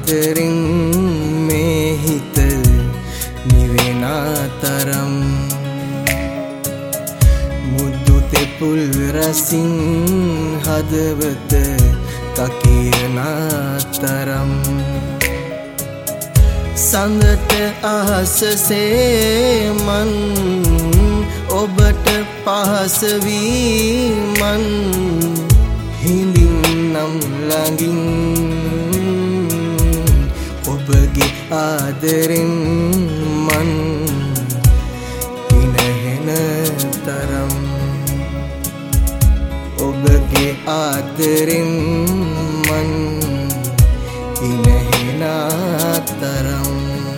ආදරෙන් මේ හිත නිවෙන තරම් මුදු තෙපුල් රසින් හදවත කකිරන තරම් සඳට අහසසේ මන් ඔබට පහස වී මන් හිඳින් නම් ළඟින් ඔබගේ ආදරෙන් මන් ඉනහෙන තරම් ඔබගේ ආදරෙන් මන් ඉනහෙන තරම්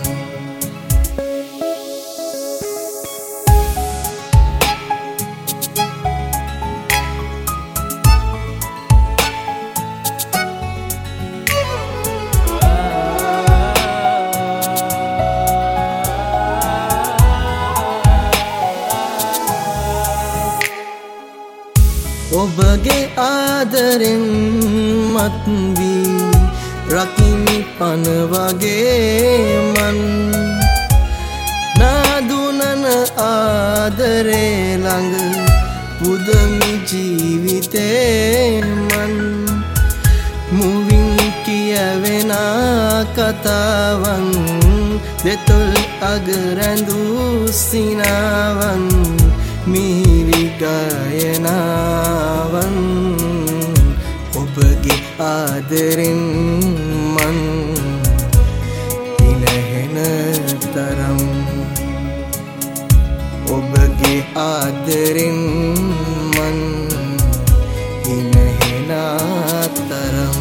ඔබගේ ආදරෙන් මත් වී රකිමි පන වගේ මන් නාදුනන ආදරේ ළඟ පුදමි ජීවිතේ මන් මුවින් කියවෙන කතාවන් දෙතොල් අග රැඳූ සිනාවන් මිහිරි ගායනාවන් ඔබගේ ආදරෙන් මන් ඉනහෙන තරම් ඔබගේ ආදරෙන් මන් ඉනහෙන තරම්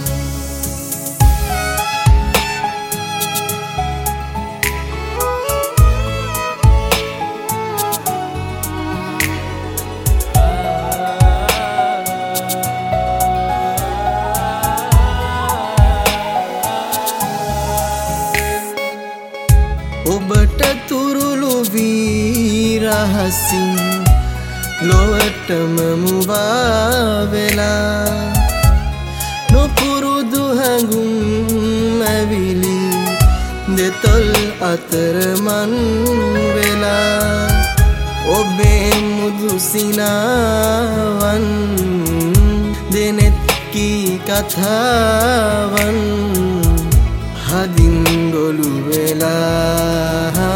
ඔබට තුරුළු වී රහසින් ලොවටම මුවා වෙලා නොපුරුදු හැඟුම් ඇවිලි දෙතොල් අතර මන් වෙලා ඔබේ මුදු සිනාවන් දෙනෙත් කී කතාවන් හදින් ගොළු වෙලා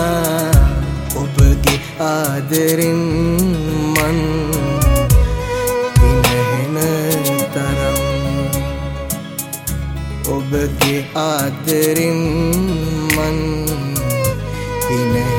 ඔබගේ ආදරෙන් මන් ඉනහෙන තරම් ඔබගේ ආදරෙන් මන් ඉනහෙන